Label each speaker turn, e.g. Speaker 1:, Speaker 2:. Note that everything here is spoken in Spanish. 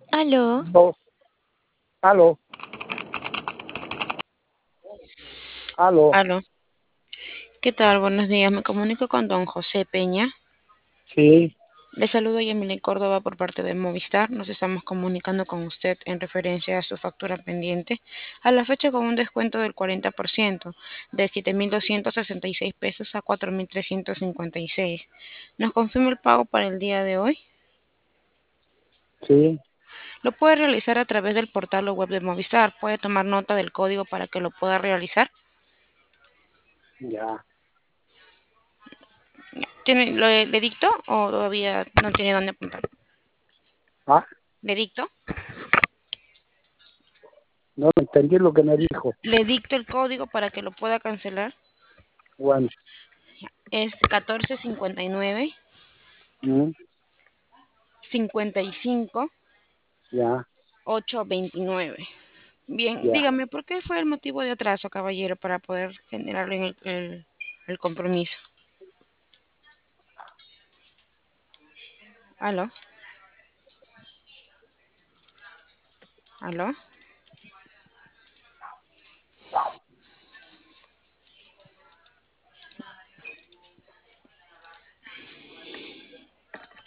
Speaker 1: Aló,
Speaker 2: Aló, aló, aló,
Speaker 1: aló. ¿Qué tal? Buenos días. Me comunico con don José Peña.
Speaker 2: sí,
Speaker 1: Le saludo Yamile Córdoba por parte de Movistar. Nos estamos comunicando con usted en referencia a su factura pendiente a la fecha con un descuento del 40% de 7.266 pesos a 4.356. ¿Nos confirma el pago para el día de hoy?
Speaker 2: sí,
Speaker 1: Lo puede realizar a través del portal o web de Movistar. Puede tomar nota del código para que lo pueda realizar.
Speaker 2: ya.
Speaker 1: ¿Le dicto o todavía no tiene dónde apuntar?
Speaker 2: Ah,
Speaker 1: ¿Le dicto?
Speaker 2: no entendí lo que me dijo.
Speaker 1: Le dicto el código para que lo pueda cancelar.
Speaker 2: Bueno,
Speaker 1: Es 1459
Speaker 2: mm,
Speaker 1: 55
Speaker 2: ya,
Speaker 1: 829. Bien,
Speaker 2: ya.
Speaker 1: dígame, ¿por qué fue el motivo de atraso, caballero, para poder generarle el compromiso? ¿Aló? ¿Aló?